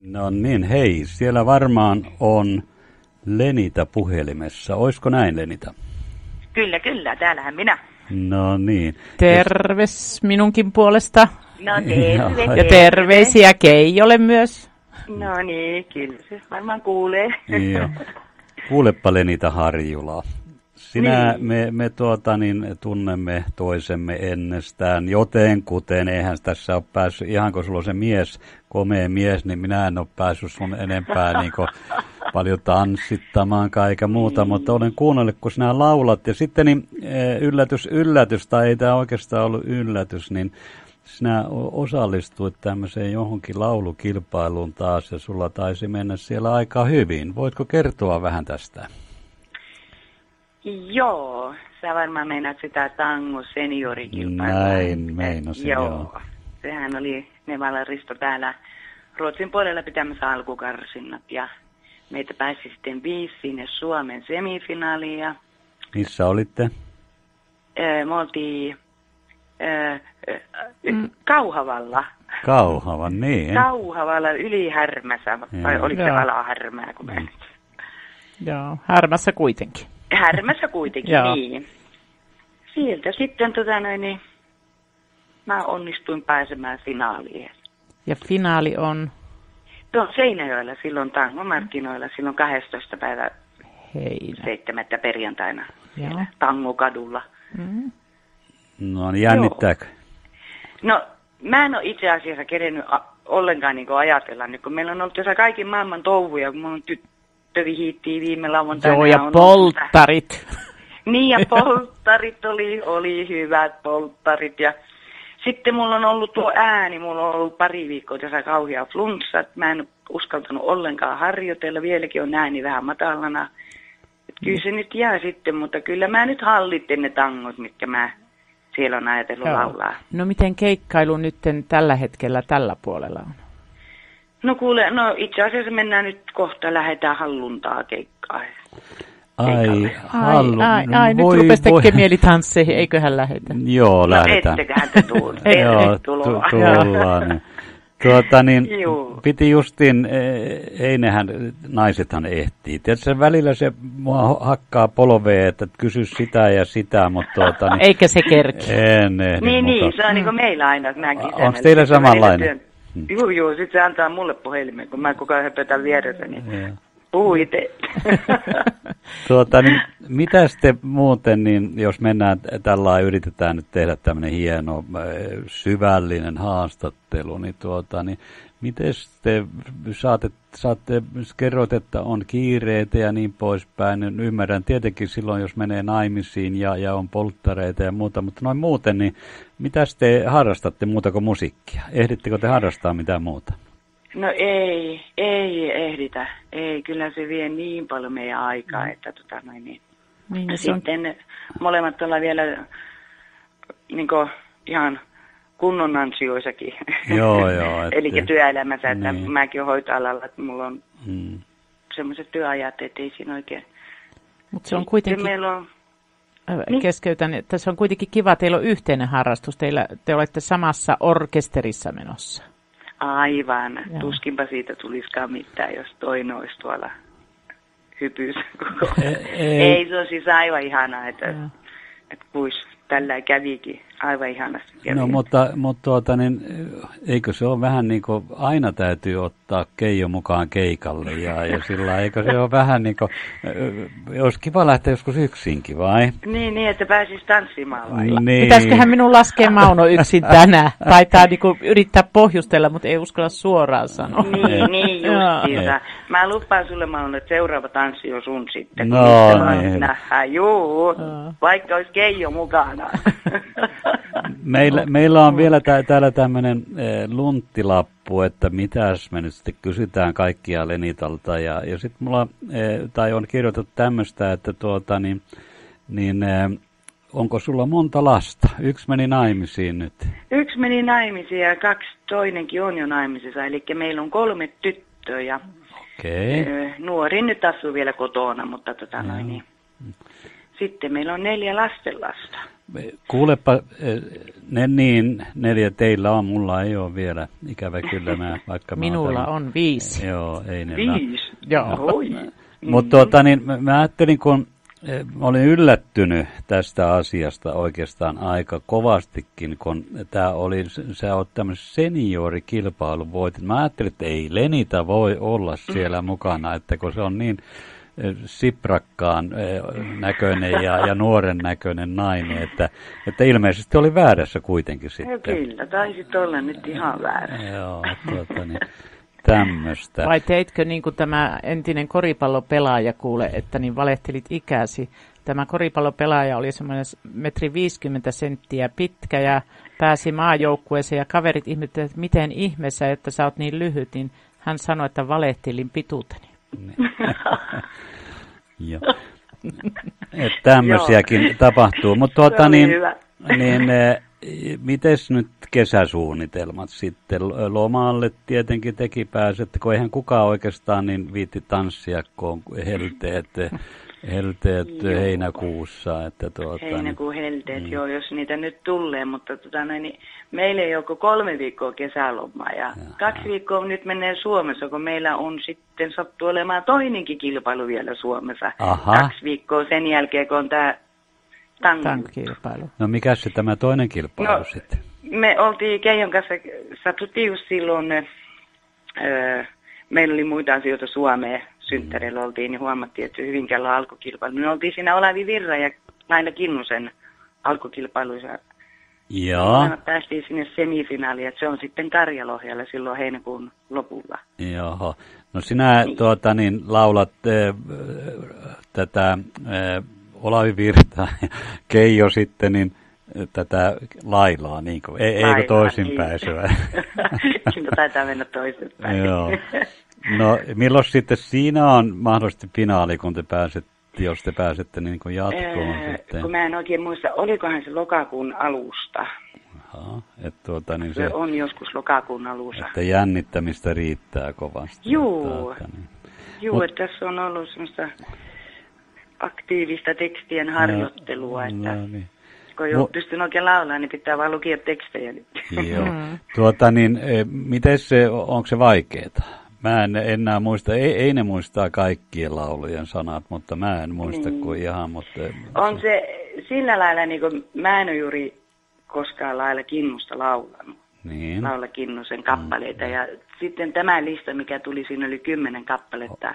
No niin, hei, siellä varmaan on Lenita puhelimessa. Oisko näin, Lenita? Kyllä, täällähän minä. No niin. Terves minunkin puolesta. No terve. Ja terveisiä Keijolle myös. No niin, kyllä se varmaan kuulee. Joo. Kuulepa Lenita Harjula. Sinä, niin. me tunnemme toisemme ennestään, jotenkuten eihän tässä ole päässyt, ihan kun sulla on se mies, komea mies, niin minä en ole päässyt sun enempää niin paljon tanssittamaan kaiken muuta, mutta olen kuunnellut, kun sinä laulat. Ja sitten niin, yllätys, tai ei tämä oikeastaan ollut yllätys, niin sinä osallistuit tämmöiseen johonkin laulukilpailuun taas, ja sulla taisi mennä siellä aika hyvin. Voitko kertoa vähän tästä? Joo, sä varmaan meinaat sitä tango seniorikilpailua. Näin meinasin, joo. Sehän oli Nevala Risto täällä Ruotsin puolella pitämässä alkukarsinnat ja meitä pääsi sitten 5 sinne Suomen semifinaaliin. Ja missä olitte? Me oltiin Kauhavalla. Kauhavan, niin. Kauhavalla yli Härmässä, vai oliko se Ala-Härmää? Joo, Härmässä kuitenkin. Härmässä kuitenkin, niin. Sieltä sitten niin mä onnistuin pääsemään finaaliin. Ja finaali on? Seinäjoella silloin tangomarkkinoilla, silloin 12. päivä 7. perjantaina siellä Tangokadulla. Mm. No niin, jännittääkö? No, mä en ole itse asiassa kerennyt ollenkaan niin ajatella, nyt kun meillä on ollut tässä kaikin maailman touhuja, kun mun tyttö vihiittiin viime lauantaina. Joo, ja polttarit. Niin, ja polttarit oli hyvät polttarit. Ja sitten mulla on ollut tuo ääni, mulla on ollut pari viikkoa tässä kauhea flunssa. Mä en uskaltanut ollenkaan harjoitella, vieläkin on ääni vähän matalana. Kyllä se nyt jää sitten, mutta kyllä mä nyt hallitten ne tangot, mitkä mä siellä on ajatellut laulaa. No miten keikkailu nyt tällä hetkellä tällä puolella on? No kuule, itse asiassa mennään nyt kohta, lähdetään Halluntaa keikkaan. Ai, nyt rupesi tekemään mieli tansseihin, eiköhän lähetä? Joo, lähdetään. No etteköhän te tervetuloa. Tullaan. Piti justiin, ei naisethan ehtii. Tiedätkö, välillä se mua hakkaa polveen, että kysy sitä ja sitä, mutta eikä se kerki. En ehdi. Niin, se on niin kuin meillä aina. Onko teillä samanlainen? Joo, sitten se antaa mulle puhelimen, kun mä koko ajan höpötän vieressä, niin puhu itse. Niin, mitä sitten muuten, niin jos mennään tällä yritetään nyt tehdä tämmöinen hieno, syvällinen haastattelu, niin miten te kerroit, että on kiireitä ja niin poispäin. Ymmärrän tietenkin silloin, jos menee naimisiin ja on polttareita ja muuta, mutta noin muuten, niin mitä te harrastatte muuta kuin musiikkia? Ehdittekö te harrastaa mitään muuta? No ei ehditä. Ei, kyllä se vie niin paljon meidän aikaa, että niin, sitten molemmat ollaan vielä ihan kunnon ansioisakin. Joo. Eli työelämässä, että mäkin olen hoitoalalla, että mulla on semmoiset työajat, että ei siinä oikein. Mutta se on kuitenkin, keskeytän, että se on kuitenkin kiva, teillä on yhteinen harrastus, te olette samassa orkesterissa menossa. Aivan. Joo. Tuskinpa siitä tulisikaan mitään, jos toinen olisi tuolla hypyys koko ajan. Ei, se on siis aivan ihanaa, että kuis tällä kävikin. Aivan ihanasti kävi. No, mutta eikö se ole vähän niin kuin aina täytyy ottaa Keijo mukaan keikalle ja sillä eikö se ole vähän niin kuin, olisi kiva lähteä joskus yksinkin, vai? Niin, että pääsisi tanssimaan vai? Niin. Pitäisiköhän minun laskea Mauno yksin tänään? Taitaa niin kuin yrittää pohjustella, mutta ei uskalla suoraan sanoa. Niin justiinsa. Mä lupaan sulle, Mauno, että seuraava tanssi on sun sitten. No niin. Nähdään, vaikka olisi Keijo mukana. Meillä on vielä täällä tämmöinen lunttilappu, että mitäs me nyt sitten kysytään kaikkia Lenitalta. Ja sitten mulla, tai on kirjoitettu tämmöistä, että onko sulla monta lasta? Yksi meni naimisiin nyt. Yksi meni naimisiin ja toinenkin on jo naimisissa, eli meillä on 3 tyttöjä. Okei. Nuori nyt asuu vielä kotona, mutta Sitten meillä on 4 lastenlasta. kuulepa, ne niin 4 teillä on, mulla ei ole vielä, ikävä kyllä vaikka Minulla on 5. Joo, ei ne. 5? Joo. Mutta mä ajattelin, kun olin yllättynyt tästä asiasta oikeastaan aika kovastikin, kun sä oot tämmöisen seniorikilpailun voitit. Mä ajattelin, että ei Lenita voi olla siellä mukana, että kun se on niin siprakkaan näköinen ja nuoren näköinen nainen, että ilmeisesti oli väärässä kuitenkin sitten. Kyllä, taisit olla nyt ihan väärässä. Joo, tämmöistä. Vai teitkö niin kuin tämä entinen koripallopelaaja kuule, että niin valehtelit ikäsi? Tämä koripallopelaaja oli semmoinen 1,50 m pitkä ja pääsi maajoukkueeseen ja kaverit ihmettelivät, että miten ihmeessä, että sä oot niin lyhyt, niin hän sanoi, että valehtelin pituuteni. Joo. Tämmöisiäkin tapahtuu, mutta mites nyt kesäsuunnitelmat sitten? Lomalle tietenkin teki pääsette, kun eihän kukaan oikeastaan niin viitti tanssia, kun on helteet heinäkuussa. Heinäkuun helteet, joo, jos niitä nyt tulee, mutta niin meillä ei ole 3 viikkoa kesälomaa ja 2 viikkoa nyt menee Suomessa, kun meillä on sitten sattu olemaan toinenkin kilpailu vielä Suomessa. Aha. 2 viikkoa sen jälkeen, kun on tämä kilpailu. No mikä se tämä toinen kilpailu sitten? Me oltiin Keijon kanssa, satuttiin just silloin, meillä oli muita asioita Suomeen, synttäreillä oltiin, niin huomattiin, että Hyvinkäällä on alkukilpailu. Me oltiin siinä Olavi Virra ja Laila Kinnusen alkukilpailuissa. Joo. Me päästiin sinne semifinaaliin, että se on sitten Karjalohjalla silloin heinäkuun lopulla. Joo. No sinä laulat tätä Olavi Virta ja Keijo sitten tätä Lailaa, niin kuin, eikö toisinpäin? Siinä taitaa mennä toisinpäin. Joo. No milloin sitten siinä on mahdollisesti finaali, kun jos te pääsette niin kuin jatkoon sitten? Kun mä en oikein muista, olikohan se lokakuun alusta. Aha, se on joskus lokakuun alussa. Että jännittämistä riittää kovasti. Juu, että tässä on ollut semmoista aktiivista tekstien harjoittelua, että kun ei ole pystynyt oikein laulamaan, niin pitää vaan lukia tekstejä nyt. Joo. Onko se vaikeeta? Mä en enää muista, ei ne muistaa kaikkien laulujen sanat, mutta mä en muista kuin ihan. On se sillä lailla, niin kuin mä en ole juuri koskaan Laila Kinnusta laulanut. Niin. Laila Kinnusen kappaleita ja sitten tämä lista, mikä tuli, siinä oli 10 kappaletta.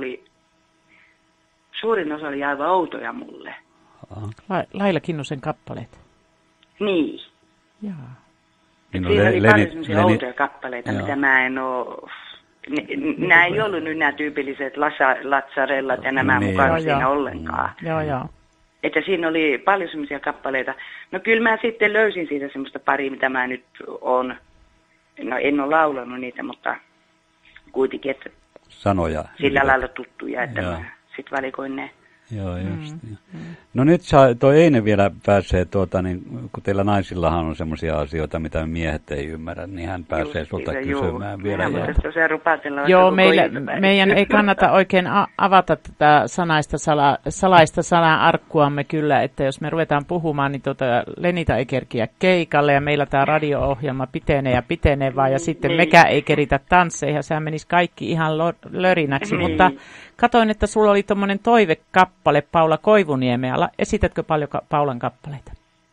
Suurin osa oli aivan outoja mulle. Laila Kinnusen kappaleet? Niin. Jaa. Siinä oli paljon sellaisia outoja kappaleita, mitä mä en ole. Nämä ei ollut nyt nämä tyypilliset latsarellat ja nämä mukaan siinä ollenkaan. Joo. Että siinä oli paljon sellaisia kappaleita. No kyllä mä sitten löysin siitä semmoista paria, mitä mä nyt on. No en ole laulanut niitä, mutta kuitenkin, että sanoja. Sillä lailla tuttuja, että mä sitten valikoin ne. Joo, just. No nyt toi Eine vielä pääsee, kun teillä naisillahan on semmoisia asioita, mitä miehet ei ymmärrä, niin hän pääsee sulta kysymään vielä. Joo, meidän ei kannata oikein avata tätä salaista sana-arkkuamme kyllä, että jos me ruvetaan puhumaan, niin Lenita ei kerkiä keikalle ja meillä tämä radio-ohjelma pitenee vaan ja sitten mekään ei keritä tansseihin ja sehän menisi kaikki ihan lörinäksi, mutta katoin, että sulla oli tommoinen toivekappale Paula Koivuniemeä. Esitätkö paljon Paulan kappaleita?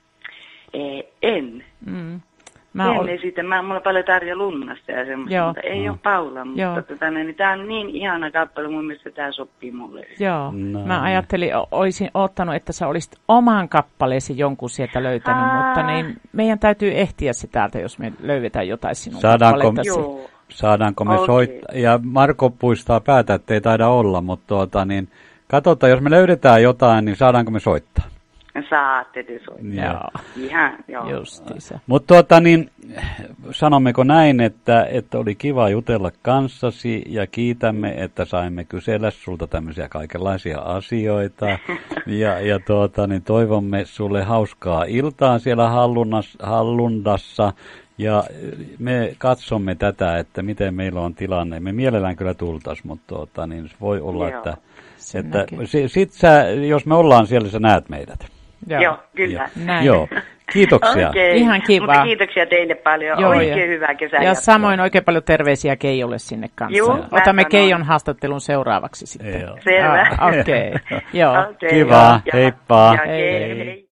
En. En esitä. Mulla on paljon Tarja Lunnasta ja semmoista, mutta ei ole Paula. Mutta tämä on niin ihana kappale, mun mielestä tämä sopii mulle. Joo. No. Mä ajattelin, olisin odottanut, että sä olisit oman kappaleesi jonkun sieltä löytänyt, mutta niin meidän täytyy ehtiä se täältä, jos me löydetään jotain sinun kappaleitasi. Saadaanko me soittaa? Ja Marko puistaa päätä, ettei taida olla, mutta katsotaan, jos me löydetään jotain, niin saadaanko me soittaa? Saatte te soittaa. Joo. Ihan, joo. Justiinsa. Mutta sanommeko näin, että oli kiva jutella kanssasi ja kiitämme, että saimme kysellä sulta tämmöisiä kaikenlaisia asioita. ja toivomme sulle hauskaa iltaa siellä Hallundassa. Ja me katsomme tätä, että miten meillä on tilanne. Me mielellään kyllä tultaisiin, mutta voi olla, että sit jos me ollaan siellä, sä näet meidät. Joo, kyllä. Näin. Joo, kiitoksia. Okay. Ihan kiva. Mutta kiitoksia teille paljon. Joo, oikein hyvää kesää. Ja samoin oikein paljon terveisiä Keijolle sinne kanssa. Joo, otamme Keijon haastattelun seuraavaksi sitten. Selvä. Okei. Joo. Kiva, heippa. Hei.